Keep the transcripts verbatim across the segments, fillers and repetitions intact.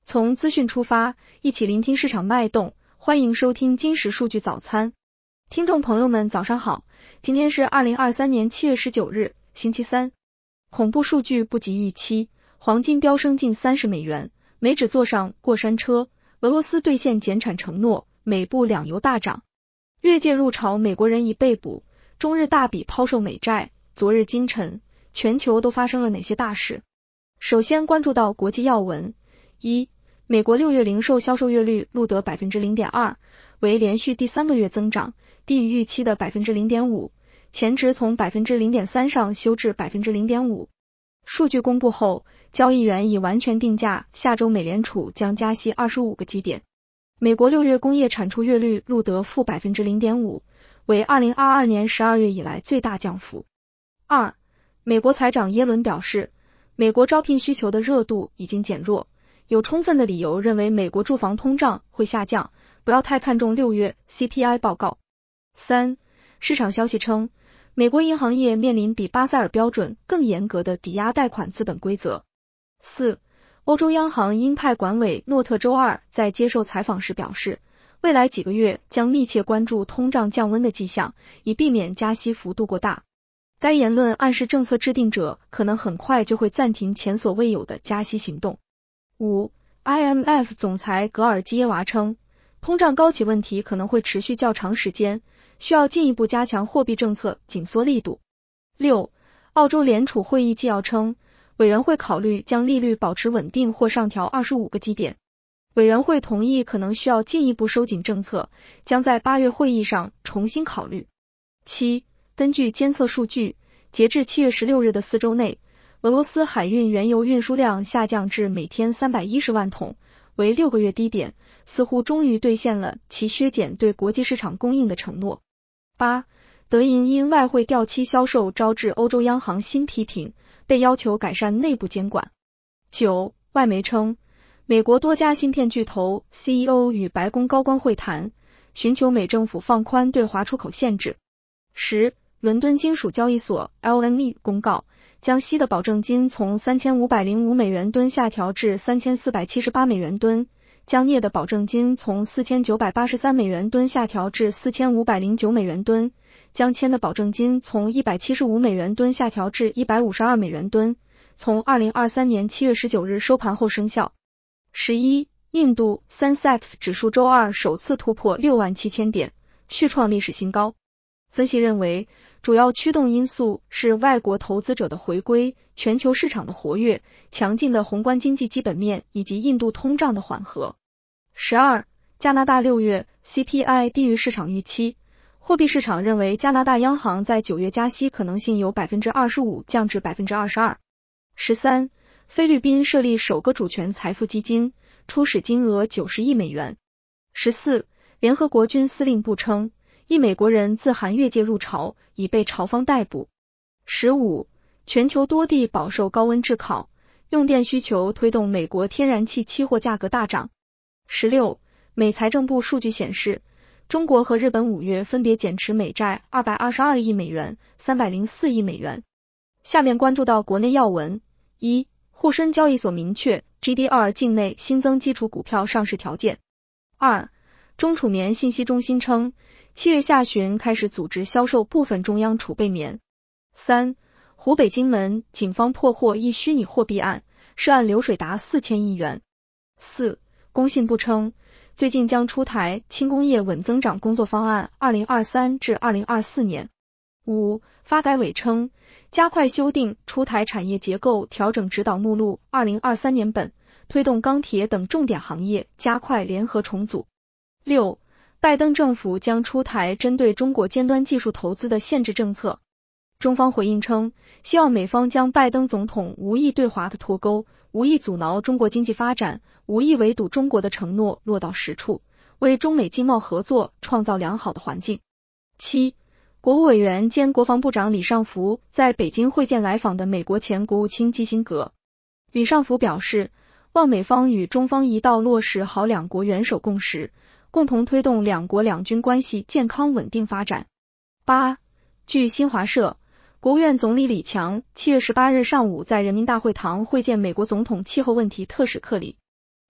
从资讯出发，一起聆听市场脉动，欢迎收听今时数据早餐。听众朋友们早上好，今天是二零二三年七月十九日，星期三。恐怖数据不及预期，黄金飙升近三十美元，美指坐上过山车，俄罗斯兑现减产承诺，美布两油大涨。越界入朝美国人已被捕，中日大笔抛售美债，昨日今晨，全球都发生了哪些大事？首先关注到国际要闻。一、美国六月零售销售月率录得 百分之零点二， 为连续第三个月增长，低于预期的 百分之零点五， 前值从 百分之零点三 上修至 百分之零点五。 数据公布后，交易员已完全定价下周美联储将加息二十五个基点。美国六月工业产出月率录得负 百分之零点五， 为二零二二年十二月以来最大降幅。二、美国财长耶伦表示，美国招聘需求的热度已经减弱，有充分的理由认为美国住房通胀会下降，不要太看重六月 C P I 报告。三、市场消息称，美国银行业面临比巴塞尔标准更严格的抵押贷款资本规则。四、欧洲央行鹰派管委诺特周二在接受采访时表示，未来几个月将密切关注通胀降温的迹象，以避免加息幅度过大。该言论暗示政策制定者可能很快就会暂停前所未有的加息行动。五、I M F 总裁格尔基耶娃称，通胀高企问题可能会持续较长时间，需要进一步加强货币政策紧缩力度。六、澳洲联储会议纪要称，委员会考虑将利率保持稳定或上调二十五个基点。委员会同意可能需要进一步收紧政策，将在八月会议上重新考虑。七、根据监测数据，截至七月十六日的四周内，俄罗斯海运原油运输量下降至每天三百一十万桶，为六个月低点，似乎终于兑现了其削减对国际市场供应的承诺。八、德银因外汇掉期销售招致欧洲央行新批评，被要求改善内部监管。九、外媒称，美国多家芯片巨头 C E O 与白宫高官会谈，寻求美政府放宽对华出口限制。十、伦敦金属交易所 L M E 公告，将锡的保证金从三千五百零五美元吨下调至三千四百七十八美元吨，将镍的保证金从四千九百八十三美元吨下调至四千五百零九美元吨，将铅的保证金从一百七十五美元吨下调至一百五十二美元吨，从二零二三年七月十九日收盘后生效。十一、印度 Sensex 指数周二首次突破六万七千点，续创历史新高。分析认为，主要驱动因素是外国投资者的回归、全球市场的活跃、强劲的宏观经济基本面以及印度通胀的缓和。十二、加拿大六月 C P I 低于市场预期，货币市场认为加拿大央行在九月加息可能性由 百分之二十五 降至 百分之二十二。十三、菲律宾设立首个主权财富基金，初始金额九十亿美元。十四、联合国军司令部称，一美国人自韩越界入朝，已被朝方逮捕。十五、全球多地饱受高温炙烤，用电需求推动美国天然气期货价格大涨。十六、美财政部数据显示，中国和日本五月分别减持美债二百二十二亿美元、三百零四亿美元。下面关注到国内要闻。一、沪深交易所明确 G D R 境内新增基础股票上市条件。二、中储棉信息中心称，七月下旬开始组织销售部分中央储备棉。三、湖北荆门警方破获一虚拟货币案，涉案流水达四千亿元。四、工信部称，最近将出台轻工业稳增长工作方案二零二三至二零二四年。五、发改委称，加快修订出台产业结构调整指导目录二零二三年本，推动钢铁等重点行业加快联合重组。六、拜登政府将出台针对中国尖端技术投资的限制政策。中方回应称，希望美方将拜登总统无意对华的脱钩、无意阻挠中国经济发展、无意围堵中国的承诺落到实处，为中美经贸合作创造良好的环境。七、国务委员兼国防部长李尚福在北京会见来访的美国前国务卿基辛格。李尚福表示，望美方与中方一道落实好两国元首共识，共同推动两国两军关系健康稳定发展。八、据新华社，国务院总理李强七月十八日上午在人民大会堂会见美国总统气候问题特使克里。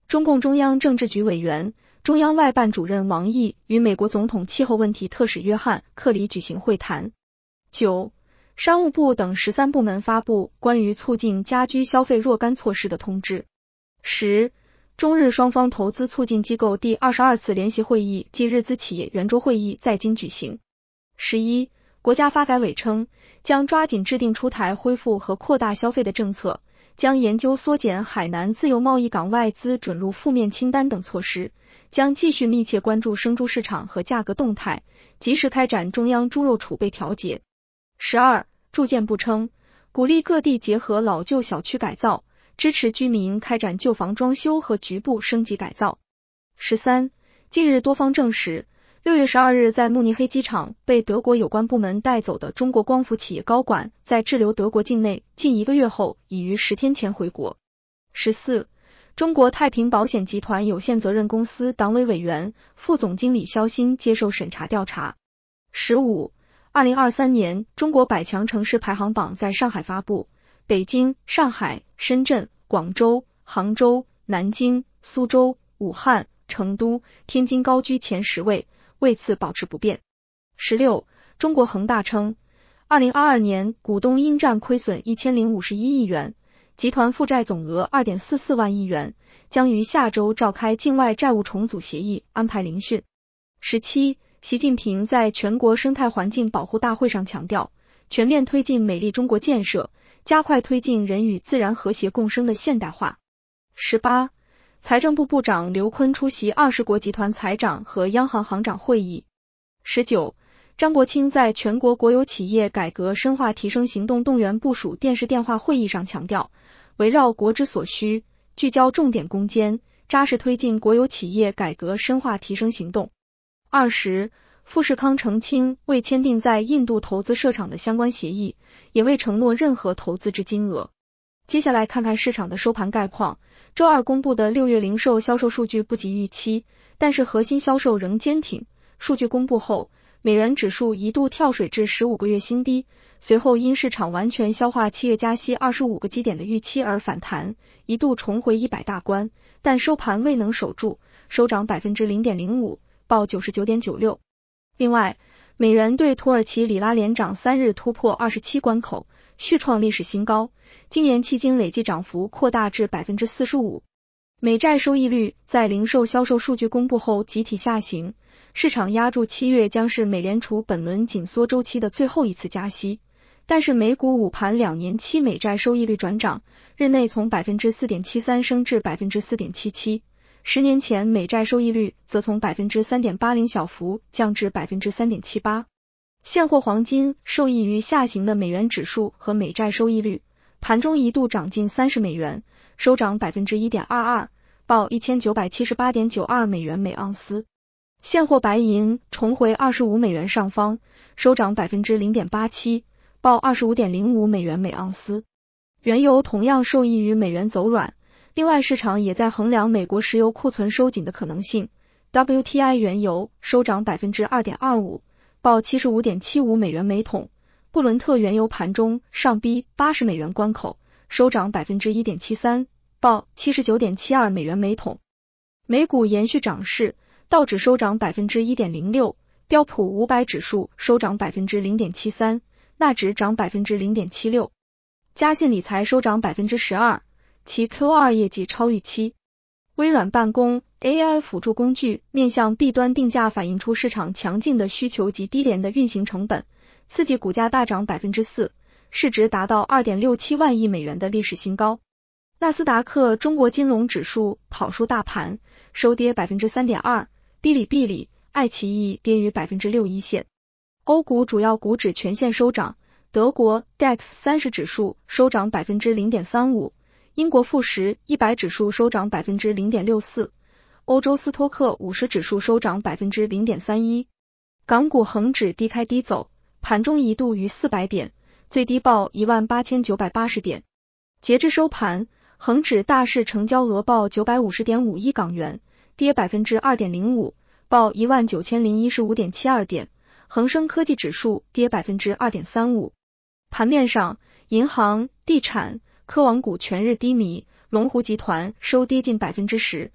中共中央政治局委员、中央外办主任王毅与美国总统气候问题特使约翰·克里举行会谈。九、商务部等十三部门发布关于促进家居消费若干措施的通知。十、中日双方投资促进机构第二十二次联席会议暨日资企业圆桌会议在京举行。十一、国家发改委称，将抓紧制定出台恢复和扩大消费的政策，将研究缩减海南自由贸易港外资准入负面清单等措施，将继续密切关注生猪市场和价格动态，及时开展中央猪肉储备调节。十二、住建部称，鼓励各地结合老旧小区改造，支持居民开展旧房装修和局部升级改造。十三、近日多方证实，六月十二日在慕尼黑机场被德国有关部门带走的中国光伏企业高管，在滞留德国境内近一个月后，已于十天前回国。十四、中国太平保险集团有限责任公司党委委员、副总经理肖鑫接受审查调查。十五、二零二三年中国百强城市排行榜在上海发布，北京、上海、深圳、广州、杭州、南京、苏州、武汉、成都、天津高居前十位，位次保持不变。十六、中国恒大称，二零二二年股东应占亏损一千零五十一亿元，集团负债总额 二点四四万亿元，将于下周召开境外债务重组协议，安排聆讯。十七、习近平在全国生态环境保护大会上强调，全面推进美丽中国建设，加快推进人与自然和谐共生的现代化。十八、财政部部长刘昆出席二十国集团财长和央行行长会议。十九、张国清在全国国有企业改革深化提升行动动员部署电视电话会议上强调，围绕国之所需，聚焦重点攻坚，扎实推进国有企业改革深化提升行动。二十、富士康澄清未签订在印度投资设厂的相关协议，也未承诺任何投资之金额。接下来看看市场的收盘概况。周二公布的六月零售销售数据不及预期，但是核心销售仍坚挺。数据公布后，美元指数一度跳水至十五个月新低，随后因市场完全消化七月加息二十五个基点的预期而反弹，一度重回一百大关，但收盘未能守住，收涨 百分之零点零五， 报 九十九点九六。另外，美元对土耳其里拉连涨三日突破二十七关口，续创历史新高，今年迄今累计涨幅扩大至 百分之四十五。 美债收益率在零售销售数据公布后集体下行，市场押注七月将是美联储本轮紧缩周期的最后一次加息，但是美股午盘两年期美债收益率转涨，日内从 百分之四点七三 升至 百分之四点七七，十年前美债收益率则从 百分之三点八零 小幅降至 百分之三点七八。 现货黄金受益于下行的美元指数和美债收益率，盘中一度涨近三十美元，收涨 百分之一点二二， 报 一千九百七十八点九二美元每盎司。现货白银重回二十五美元上方，收涨 百分之零点八七， 报 二十五点零五美元每盎司。原油同样受益于美元走软，另外市场也在衡量美国石油库存收紧的可能性。 W T I 原油收涨 百分之二点二五， 报 七十五点七五美元每桶。布伦特原油盘中上逼八十美元关口，收涨 百分之一点七三， 报 七十九点七二美元每桶。美股延续涨势，道指收涨 百分之一点零六， 标普五百指数收涨 百分之零点七三， 纳指涨 百分之零点七六。 嘉信理财收涨 百分之十二， 其 Q 二 业绩超预期。微软办公 A I 辅助工具面向 B 端定价反映出市场强劲的需求及低廉的运行成本，刺激股价大涨 百分之四， 市值达到 二点六七万亿美元的历史新高。纳斯达克中国金融指数跑输大盘，收跌 百分之三点二， 哔哩哔哩、爱奇艺跌于 百分之六一线。欧股主要股指全线收涨，德国 D A X 三十指数收涨 百分之零点三五， 英国富时一百指数收涨 百分之零点六四， 欧洲斯托克五十指数收涨 百分之零点三一。 港股恒指低开低走，盘中一度逾四百点，最低报 一万八千九百八十点。截至收盘，恒指大市成交额报 九百五十点五亿港元，跌 百分之二点零五， 报 一万九千零一十五点七二点。恒生科技指数跌 百分之二点三五。 盘面上，银行、地产、科网股全日低迷，龙湖集团收跌近 百分之十，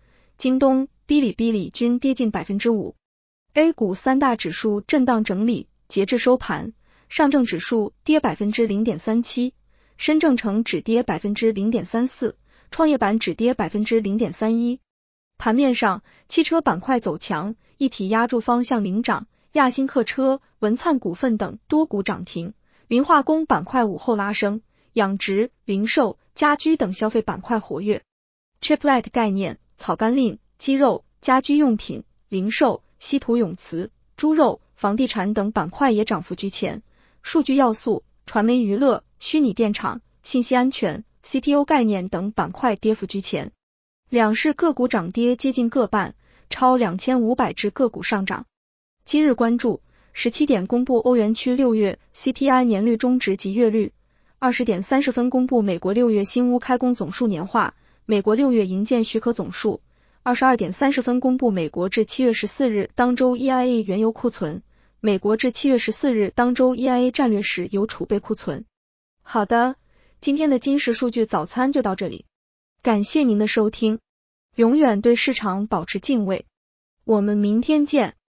京东、哔哩哔哩均跌近 百分之五。A 股三大指数震荡整理，截至收盘，上证指数跌 百分之零点三七， 深证成指跌 百分之零点三四， 创业板指跌 百分之零点三一。盘面上，汽车板块走强，一体压铸方向领涨，亚星客车、文灿股份等多股涨停。磷化工板块午后拉升，养殖、零售、家居等消费板块活跃。Chiplet 概念、草甘膦、鸡肉、家居用品、零售、稀土永磁、猪肉、房地产等板块也涨幅居前。数据要素、传媒娱乐、虚拟电厂、信息安全、C P O 概念等板块跌幅居前。两市个股涨跌接近各半，超两千五百只个股上涨。今日关注十七点公布欧元区六月 C P I 年率终值及月率，二十点三十分公布美国六月新屋开工总数年化，美国六月营建许可总数，二十二点三十分公布美国至七月十四日当周 E I A 原油库存，美国至七月十四日当周 E I A 战略石油储备库存。好的，今天的金石数据早餐就到这里，感谢您的收听，永远对市场保持敬畏，我们明天见。